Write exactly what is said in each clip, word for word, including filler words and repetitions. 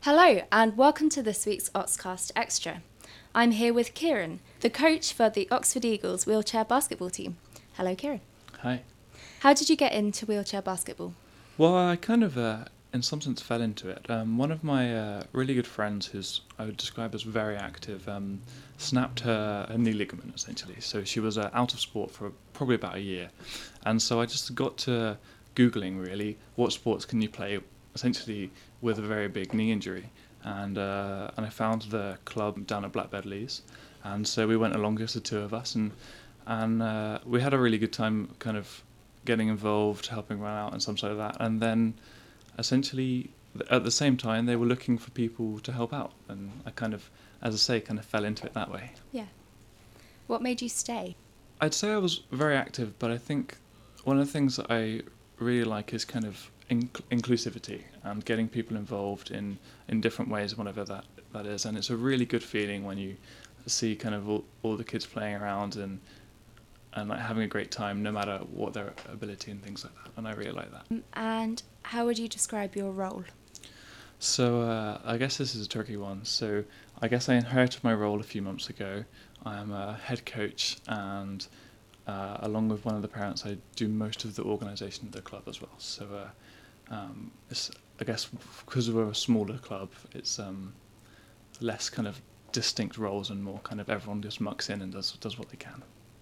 Hello and welcome to this week's Oxcast Extra. I'm here with Kieran, the coach for the Oxford Eagles wheelchair basketball team. Hello, Kieran. Hi. How did you get into wheelchair basketball? Well, I kind of, uh, in some sense, fell into it. Um, one of my uh, really good friends, who's I would describe as very active, um, snapped her, her knee ligament, essentially. So she was uh, out of sport for probably about a year. And so I just got to Googling, really, what sports can you play, essentially, with a very big knee injury. And uh, and I found the club down at Black Bedleys. And so we went along, just the two of us, and, and uh, we had a really good time kind of getting involved, helping run out and some sort of that. And then essentially at the same time they were looking for people to help out, and I kind of, as I say, kind of fell into it that way. Yeah. What made you stay? I'd say I was very active, but I think one of the things that I really like is kind of inc- inclusivity and getting people involved in, in different ways, whatever that, that is. And it's a really good feeling when you see kind of all, all the kids playing around and and like having a great time, no matter what their ability and things like that. And I really like that. Um, And how would you describe your role? So uh, I guess this is a tricky one. So I guess I inherited my role a few months ago. I'm a head coach, and uh, along with one of the parents, I do most of the organisation of the club as well. So uh, um, it's, I guess because we're a smaller club, it's um, less kind of distinct roles and more kind of everyone just mucks in and does does what they can.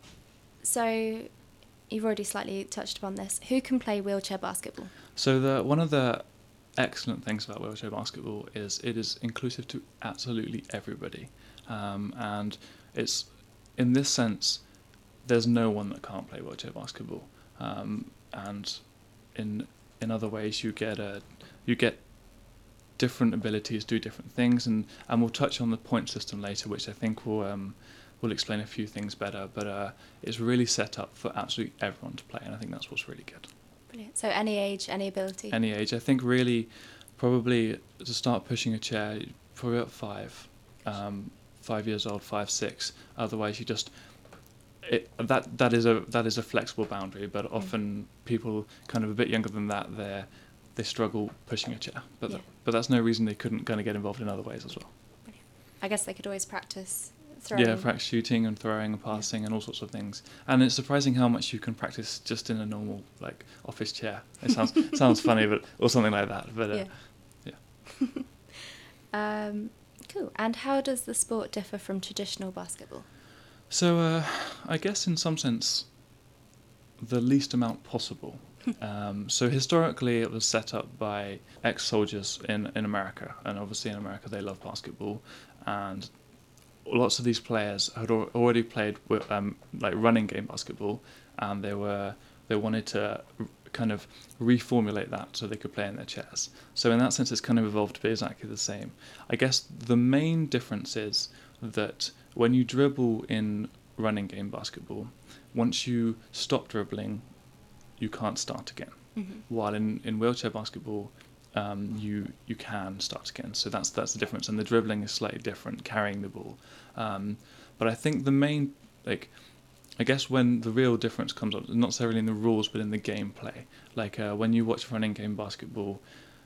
So, you've already slightly touched upon this. Who can play wheelchair basketball? So the one of the excellent things about wheelchair basketball is it is inclusive to absolutely everybody, um, and it's in this sense there's no one that can't play wheelchair basketball, um, and in in other ways you get a you get different abilities, do different things, and and we'll touch on the point system later, which I think will um, will explain a few things better. But uh, it's really set up for absolutely everyone to play, and I think that's what's really good. Brilliant. So any age, any ability? Any age. I think really probably to start pushing a chair, probably at five, um, five years old, five, six. Otherwise, you just it, that that is a that is a flexible boundary. But often people kind of a bit younger than that, they they struggle pushing a chair. But Yeah. that, but that's no reason they couldn't kind of get involved in other ways as well. Brilliant. I guess they could always practice throwing. Yeah, practice shooting and throwing and passing and all sorts of things. And it's surprising how much you can practice just in a normal like office chair. It sounds sounds funny, but or something like that. But uh, Yeah. yeah. Um, cool. And how does the sport differ from traditional basketball? So uh, I guess in some sense, the least amount possible. um, so historically, it was set up by ex-soldiers in, in America, and obviously in America they love basketball, and lots of these players had al- already played with, um, like running game basketball, and they were they wanted to r- kind of reformulate that so they could play in their chairs. So in that sense, it's kind of evolved to be exactly the same. I guess the main difference is that when you dribble in running game basketball, once you stop dribbling, you can't start again. Mm-hmm. While in, in wheelchair basketball, um, you you can start again. So that's that's the difference, and the dribbling is slightly different, carrying the ball. Um, but I think the main, like, I guess when the real difference comes up, not necessarily in the rules, but in the gameplay. Like uh, when you watch running game basketball,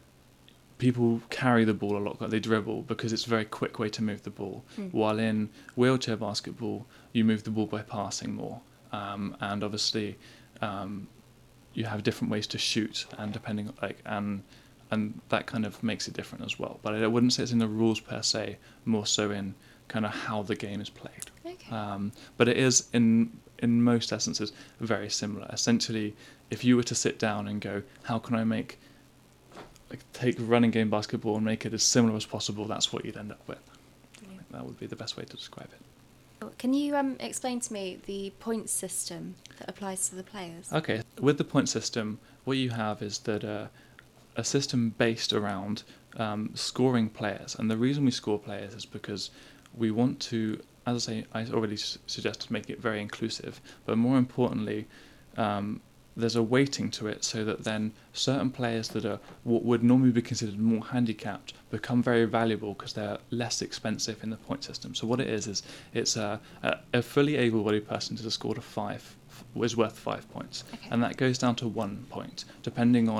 people carry the ball a lot, like they dribble, because it's a very quick way to move the ball. Mm. While in wheelchair basketball, you move the ball by passing more, um, and obviously um, you have different ways to shoot, and depending like and and that kind of makes it different as well. But I wouldn't say it's in the rules per se, more so in kind of how the game is played. Okay. Um, but it is in in most essences very similar. Essentially, if you were to sit down and go, how can I make like take running game basketball and make it as similar as possible, that's what you'd end up with. I Brilliant. think that would be the best way to describe it. Can you um, explain to me the point system that applies to the players? Okay, with the point system, what you have is that uh, a system based around um, scoring players, and the reason we score players is because we want to, as I say, I already s- suggested, make it very inclusive, but more importantly, um, there's a weighting to it so that then certain players that are what would normally be considered more handicapped become very valuable because they're less expensive in the point system. So what it is is it's a, a, a fully able-bodied person to score a five is worth five points, Okay. and that goes down to one point depending on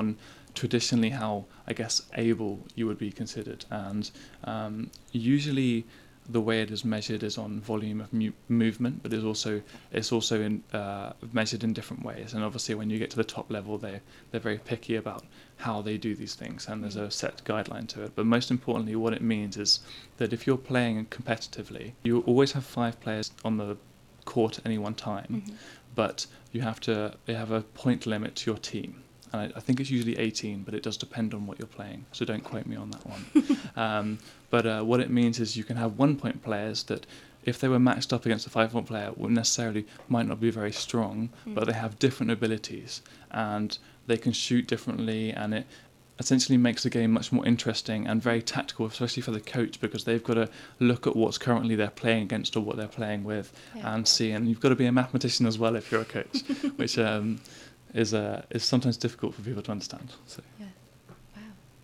traditionally how, I guess, able you would be considered. And um, usually the way it is measured is on volume of mu- movement, but it's also it's also in, uh, measured in different ways. And obviously, when you get to the top level, they they're very picky about how they do these things, and there's a set guideline to it. But most importantly, what it means is that if you're playing competitively, you always have five players on the court at any one time, Mm-hmm. but you have to you have a point limit to your team. And I, I think it's usually eighteen, but it does depend on what you're playing, so don't quote me on that one. um, but uh, what it means is you can have one-point players that, if they were matched up against a five-point player, wouldn't necessarily might not be very strong, Mm. but they have different abilities and they can shoot differently, and it essentially makes the game much more interesting and very tactical, especially for the coach, because they've got to look at what's currently they're playing against or what they're playing with, Yeah. and see. And you've got to be a mathematician as well if you're a coach, which um, is uh, is sometimes difficult for people to understand. So. Yeah. Wow.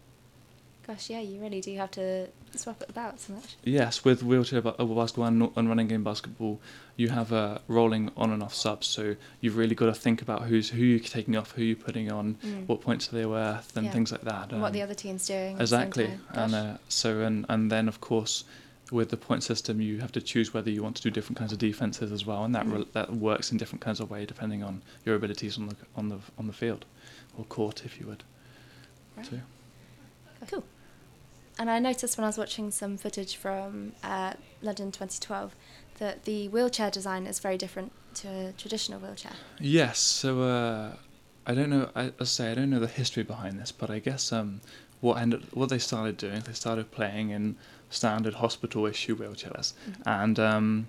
Gosh, yeah, you really do have to swap it about so much. Yes, with wheelchair ba- uh, basketball and, and running game basketball, you have uh, rolling on and off subs. So you've really got to think about who's who you're taking off, who you're putting on, Mm. what points are they worth, and Yeah. things like that. And what Um, the other team's doing. exactly. At the same time. And Gosh. uh, so and and then of course, with the point system, you have to choose whether you want to do different kinds of defenses as well, and that Mm. re- that works in different kinds of way depending on your abilities on the on the on the field, or court, if you would. Right. So. Cool. And I noticed when I was watching some footage from uh, London twenty twelve that the wheelchair design is very different to a traditional wheelchair. Yes, so uh, I don't know. I, I say I don't know the history behind this, but I guess um, what ended, what they started doing, they started playing in standard hospital issue wheelchairs, Mhm. and um,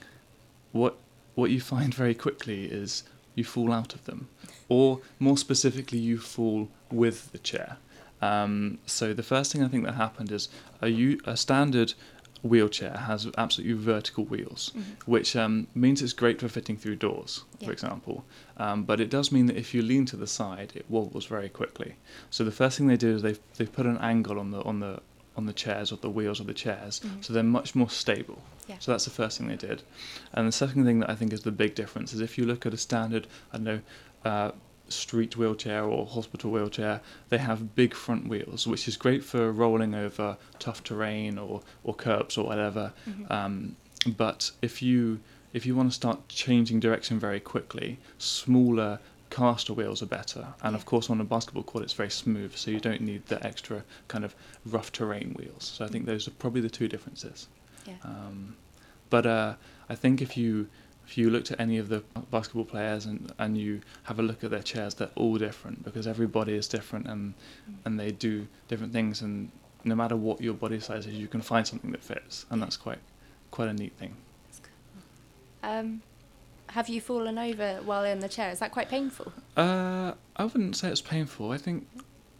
what what you find very quickly is you fall out of them, or more specifically, you fall with the chair. Um, so the first thing I think that happened is a, u- a standard wheelchair has absolutely vertical wheels, Mhm. which um, means it's great for fitting through doors, Yeah. for example. Um, but it does mean that if you lean to the side, it wobbles very quickly. So the first thing they do is they they put an angle on the on the on the chairs, or the wheels of the chairs, Mhm. so they're much more stable. Yeah. So that's the first thing they did. And the second thing that I think is the big difference is if you look at a standard, I don't know, uh, street wheelchair or hospital wheelchair, they have big front wheels, which is great for rolling over tough terrain or, or curbs or whatever. Mhm. Um, but if you if you want to start changing direction very quickly, smaller caster wheels are better. And Yeah. of course, on a basketball court, it's very smooth, so you don't need the extra kind of rough terrain wheels. So I think those are probably the two differences. Yeah. Um, but uh, I think if you if you looked at any of the basketball players and, and you have a look at their chairs, they're all different because everybody is different, and Mm. and they do different things, and no matter what your body size is, you can find something that fits, and Yeah. that's quite quite a neat thing. That's cool. Um, have you fallen over while in the chair? Is that quite painful? Uh, I wouldn't say it's painful. I think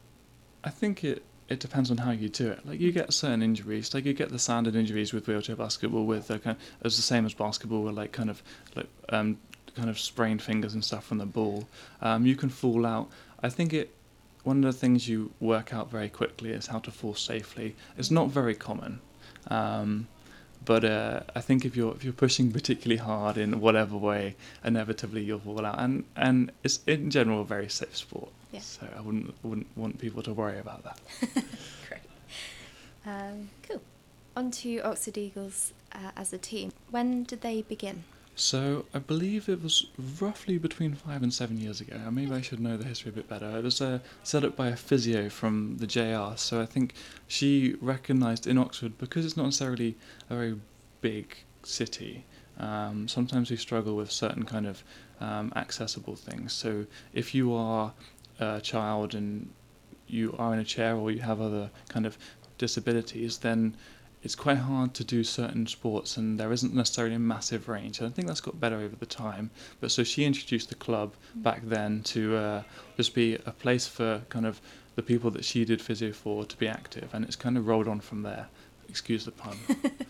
I think it it depends on how you do it. Like you get certain injuries, like you get the standard injuries with wheelchair basketball, with uh, kind of, it's the same as basketball, with like kind of like um kind of sprained fingers and stuff from the ball. Um, you can fall out. I think it. One of the things you work out very quickly is how to fall safely. It's not very common, um, but uh, I think if you're if you're pushing particularly hard in whatever way, inevitably you'll fall out. And and it's in general a very safe sport. Yeah. So I wouldn't wouldn't want people to worry about that. Great. Um, cool. On to Oxford Eagles uh, as a team. When did they begin? So I believe it was roughly between five and seven years ago. Uh, Maybe I should know the history a bit better. It was uh, set up by a physio from the J R. So I think she recognised in Oxford, because it's not necessarily a very big city. Um, sometimes we struggle with certain kind of um, accessible things. So if you are a child and you are in a chair, or you have other kind of disabilities, then it's quite hard to do certain sports, and there isn't necessarily a massive range. And I think that's got better over the time. But so she introduced the club back then to uh, just be a place for kind of the people that she did physio for to be active, and it's kind of rolled on from there. Excuse the pun.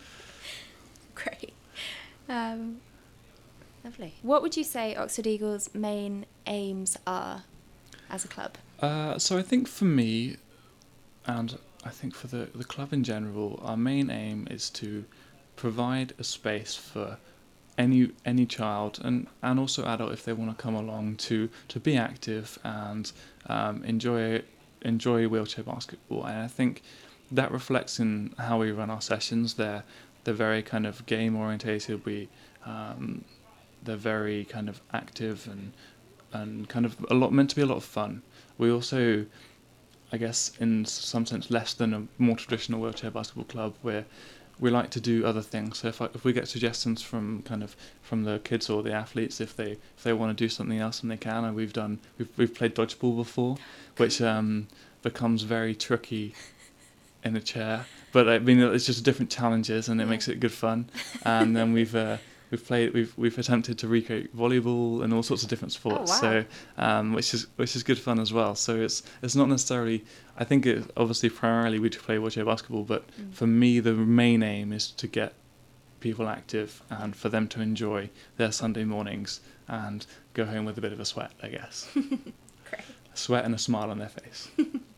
Great. Um, lovely. What would you say Oxford Eagles' main aims are as a club? Uh, so I think for me, and I think for the, the club in general, our main aim is to provide a space for any any child and, and also adult, if they want to come along, to, to be active and um, enjoy enjoy wheelchair basketball, and I think that reflects in how we run our sessions. They're they're very kind of game orientated. We um, they're very kind of active and and kind of a lot meant to be a lot of fun. We also, I guess, in some sense, less than a more traditional wheelchair basketball club, where we like to do other things. So if I, if we get suggestions from kind of from the kids or the athletes, if they if they want to do something else, and they can, and we've done we've we've played dodgeball before, which um, becomes very tricky in a chair. But I mean, it's just different challenges, and it Yeah. makes it good fun. And then we've. Uh, We've played. We've we've attempted to recreate volleyball and all sorts of different sports. Oh, wow. So, um, which is which is good fun as well. So it's it's not necessarily. I think it obviously primarily we play wheelchair basketball, but Mm. for me the main aim is to get people active and for them to enjoy their Sunday mornings and go home with a bit of a sweat, I guess. Great. A sweat and a smile on their face.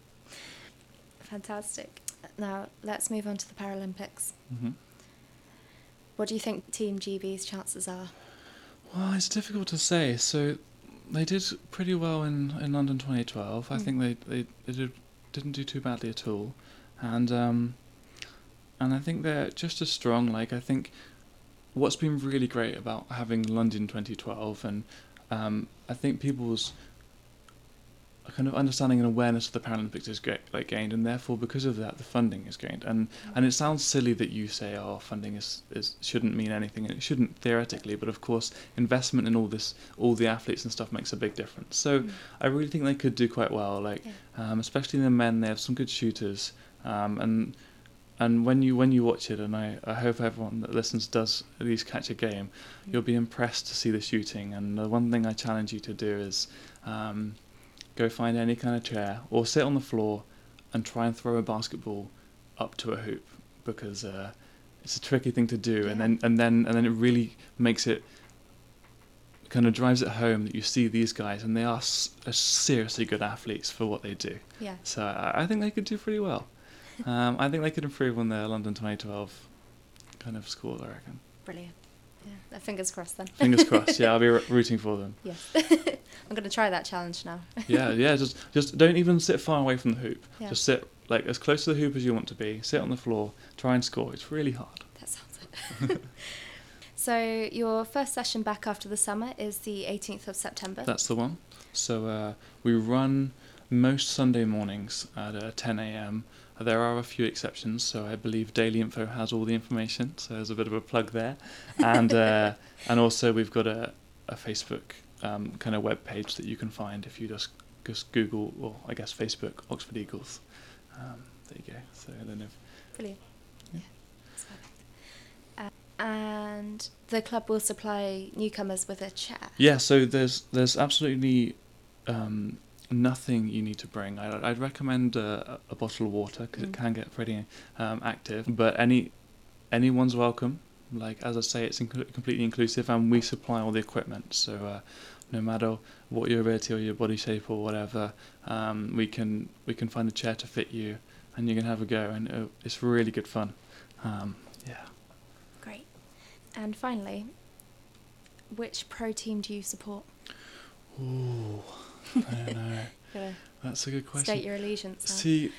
Fantastic. Now let's move on to the Paralympics. hmm What do you think Team G B's chances are? Well, it's difficult to say. So they did pretty well in, in London twenty twelve. I Mm. think they, they, they did, didn't do too badly at all. And um, and I think they're just as strong. Like, I think what's been really great about having London twenty twelve, and um, I think people's a kind of understanding and awareness of the Paralympics is ga- like gained, and therefore because of that the funding is gained. And and it sounds silly that you say, oh, funding is, is shouldn't mean anything, and it shouldn't theoretically, but of course investment in all this, all the athletes and stuff makes a big difference. So Mm. I really think they could do quite well. Like Yeah. um, especially the men, they have some good shooters, um, and and when you when you watch it, and I, I hope everyone that listens does at least catch a game, Mm. you'll be impressed to see the shooting. And the one thing I challenge you to do is um, go find any kind of chair or sit on the floor and try and throw a basketball up to a hoop, because uh, it's a tricky thing to do. Yeah. And then and then and then it really makes it kind of drives it home that you see these guys and they are, s- are seriously good athletes for what they do. Yeah. So I, I think they could do pretty well. Um, I think they could improve on their London twenty twelve kind of scores, I reckon. Brilliant. Yeah. Fingers crossed then. Fingers crossed. Yeah, I'll be r- rooting for them. Yes. I'm going to try that challenge now. Yeah, yeah. Just just don't even sit far away from the hoop. Yeah. Just sit like as close to the hoop as you want to be. Sit on the floor. Try and score. It's really hard. That sounds it. So your first session back after the summer is the eighteenth of September. That's the one. So uh, we run most Sunday mornings at uh, ten a.m. There are a few exceptions, so I believe Daily Info has all the information, so there's a bit of a plug there. And uh, and also we've got a, a Facebook um, kind of web page that you can find if you just just Google, or I guess Facebook, Oxford Eagles. Um, there you go. So I don't know if... Brilliant. Yeah. Yeah. That's perfect. Uh, and the club will supply newcomers with a chair. Yeah, so there's there's absolutely um, nothing you need to bring. I, I'd recommend uh, a bottle of water because Mm. it can get pretty um, active. But any anyone's welcome. Like as I say, it's inc- completely inclusive, and we supply all the equipment. So uh, no matter what your ability or your body shape or whatever, um, we can we can find a chair to fit you, and you can have a go, and uh, it's really good fun. Um, yeah. Great. And finally, which pro team do you support? Ooh, I don't know. Gotta That's a good question. state your allegiance now. See,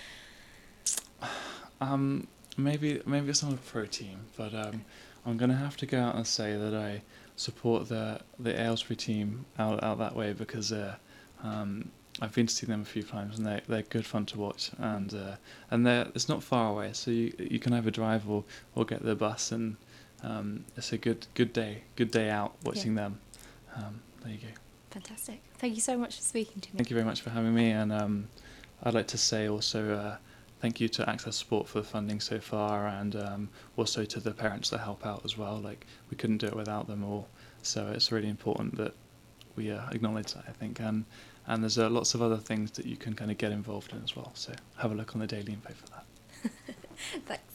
um, maybe maybe it's not a pro team, but um, I'm gonna have to go out and say that I support the the Aylesbury team out out that way, because uh, um, I've been to see them a few times and they they're good fun to watch, and uh, and they it's not far away, so you you can either drive or, or get the bus, and um, it's a good good day good day out watching them. Um, there you go. Fantastic. Thank you so much for speaking to me. Thank you very much for having me, and um, I'd like to say also uh, thank you to Access Sport for the funding so far, and um, also to the parents that help out as well. Like, we couldn't do it without them all, so it's really important that we uh, acknowledge that, I think, and and there's uh, lots of other things that you can kind of get involved in as well. So have a look on the Daily Info for that. Thanks.